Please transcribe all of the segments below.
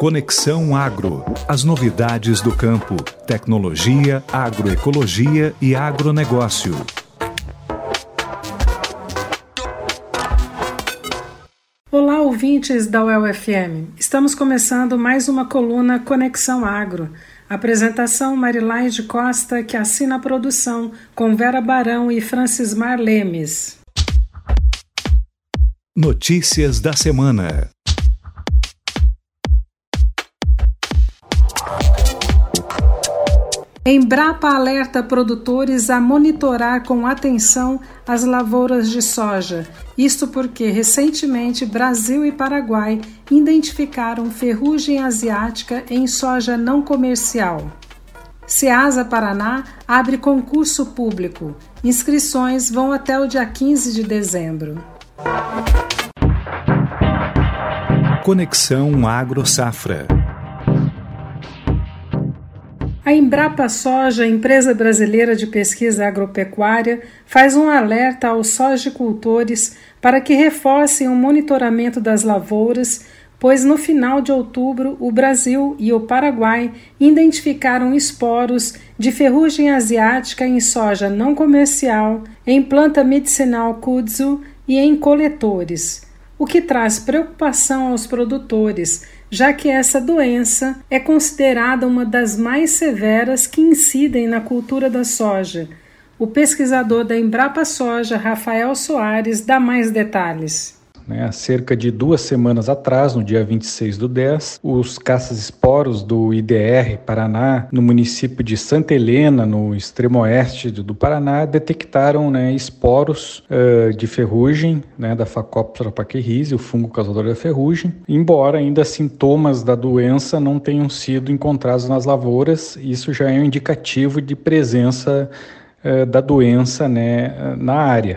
Conexão Agro. As novidades do campo, tecnologia, agroecologia e agronegócio. Olá, ouvintes da UEL-FM. Estamos começando mais uma coluna Conexão Agro. Apresentação Marilaide Costa, que assina a produção, com Vera Barão e Francismar Lemes. Notícias da semana. Embrapa alerta produtores a monitorar com atenção as lavouras de soja. Isto porque, recentemente, Brasil e Paraguai identificaram ferrugem asiática em soja não comercial. Ceasa Paraná abre concurso público. Inscrições vão até o dia 15 de dezembro. Conexão Agro-Safra. A Embrapa Soja, empresa brasileira de pesquisa agropecuária, faz um alerta aos sojicultores para que reforcem o monitoramento das lavouras, pois no final de outubro o Brasil e o Paraguai identificaram esporos de ferrugem asiática em soja não comercial, em planta medicinal kudzu e em coletores, o que traz preocupação aos produtores, já que essa doença é considerada uma das mais severas que incidem na cultura da soja. O pesquisador da Embrapa Soja, Rafael Soares, dá mais detalhes. Há cerca de 2 semanas atrás, no dia 26/10, os caça-esporos do IDR Paraná, no município de Santa Helena, no extremo oeste do Paraná, detectaram esporos de ferrugem, da Phacops pachyriae, o fungo causador da ferrugem, embora ainda sintomas da doença não tenham sido encontrados nas lavouras. Isso já é um indicativo de presença da doença na área.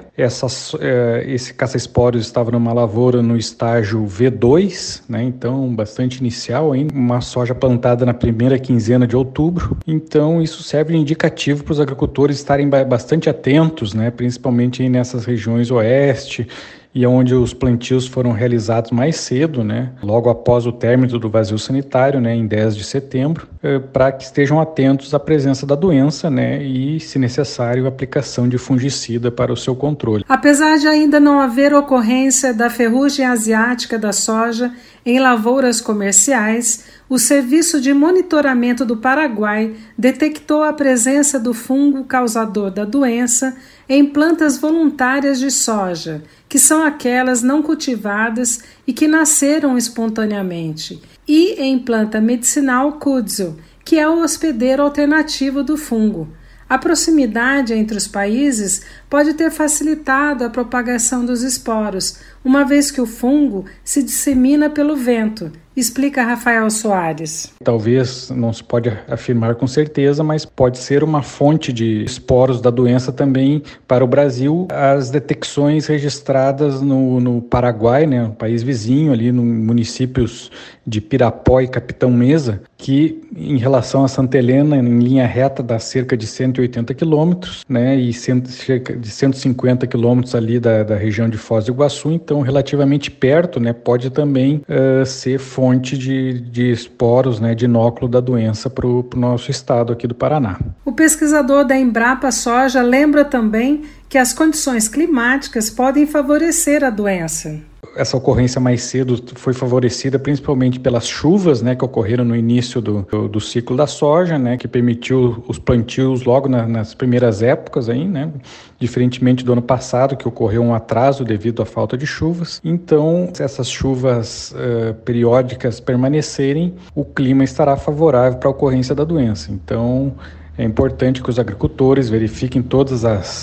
Esse caça-esporos estava numa lavoura no estágio V2, então bastante inicial ainda, uma soja plantada na primeira quinzena de outubro. Então isso serve de indicativo para os agricultores estarem bastante atentos, principalmente aí nessas regiões oeste, e onde os plantios foram realizados mais cedo, logo após o término do vazio sanitário, em 10 de setembro, para que estejam atentos à presença da doença, e, se necessário, a aplicação de fungicida para o seu controle. Apesar de ainda não haver ocorrência da ferrugem asiática da soja em lavouras comerciais, o Serviço de Monitoramento do Paraguai detectou a presença do fungo causador da doença em plantas voluntárias de soja, que são aquelas não cultivadas e que nasceram espontaneamente, e em planta medicinal kudzu, que é o hospedeiro alternativo do fungo. A proximidade entre os países pode ter facilitado a propagação dos esporos, uma vez que o fungo se dissemina pelo vento, explica Rafael Soares. Talvez não se pode afirmar com certeza, mas pode ser uma fonte de esporos da doença também para o Brasil. As detecções registradas no Paraguai, um país vizinho, ali no municípios de Pirapó e Capitão Mesa, que em relação a Santa Helena, em linha reta, dá cerca de 180 quilômetros, e cerca de 150 quilômetros ali da região de Foz do Iguaçu, então relativamente perto, pode também ser fonte de esporos, de inóculo da doença para o nosso estado aqui do Paraná. O pesquisador da Embrapa Soja lembra também que as condições climáticas podem favorecer a doença. Essa ocorrência mais cedo foi favorecida principalmente pelas chuvas, que ocorreram no início do ciclo da soja, que permitiu os plantios logo nas primeiras épocas, diferentemente do ano passado, que ocorreu um atraso devido à falta de chuvas. Então, se essas chuvas periódicas permanecerem, o clima estará favorável para a ocorrência da doença. Então, é importante que os agricultores verifiquem todas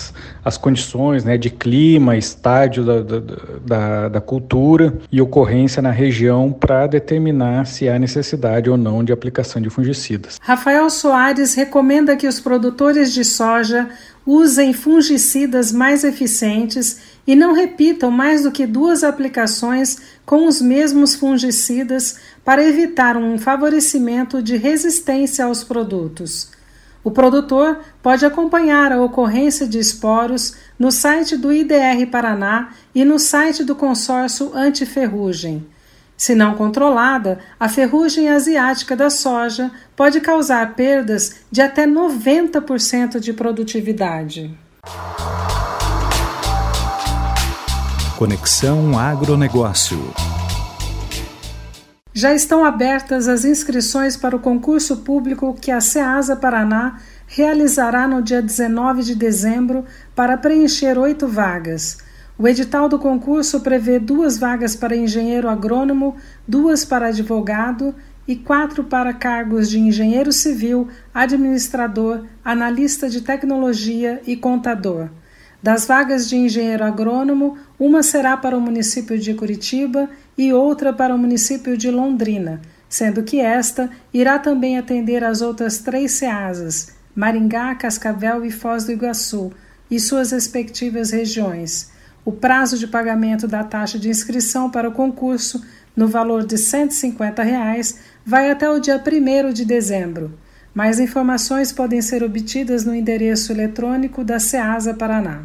as condições de clima, estágio da cultura e ocorrência na região para determinar se há necessidade ou não de aplicação de fungicidas. Rafael Soares recomenda que os produtores de soja usem fungicidas mais eficientes e não repitam mais do que 2 aplicações com os mesmos fungicidas para evitar um favorecimento de resistência aos produtos. O produtor pode acompanhar a ocorrência de esporos no site do IDR Paraná e no site do consórcio antiferrugem. Se não controlada, a ferrugem asiática da soja pode causar perdas de até 90% de produtividade. Conexão Agronegócio. Já estão abertas as inscrições para o concurso público que a Ceasa Paraná realizará no dia 19 de dezembro para preencher 8 vagas. O edital do concurso prevê 2 vagas para engenheiro agrônomo, 2 para advogado e 4 para cargos de engenheiro civil, administrador, analista de tecnologia e contador. Das vagas de engenheiro agrônomo, uma será para o município de Curitiba e outra para o município de Londrina, sendo que esta irá também atender as outras 3 Ceasas, Maringá, Cascavel e Foz do Iguaçu, e suas respectivas regiões. O prazo de pagamento da taxa de inscrição para o concurso, no valor de R$ 150, vai até o dia 1º de dezembro. Mais informações podem ser obtidas no endereço eletrônico da Ceasa Paraná.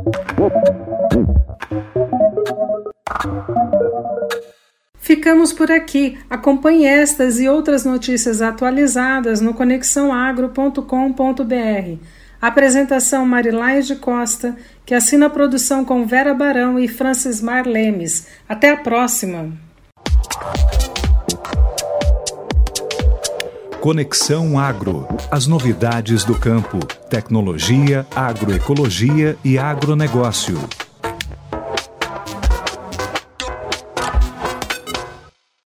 Ficamos por aqui. Acompanhe estas e outras notícias atualizadas no conexãoagro.com.br. Apresentação Marilaide Costa, que assina a produção com Vera Barão e Francismar Lemes. Até a próxima! Conexão Agro. As novidades do campo, tecnologia, agroecologia e agronegócio.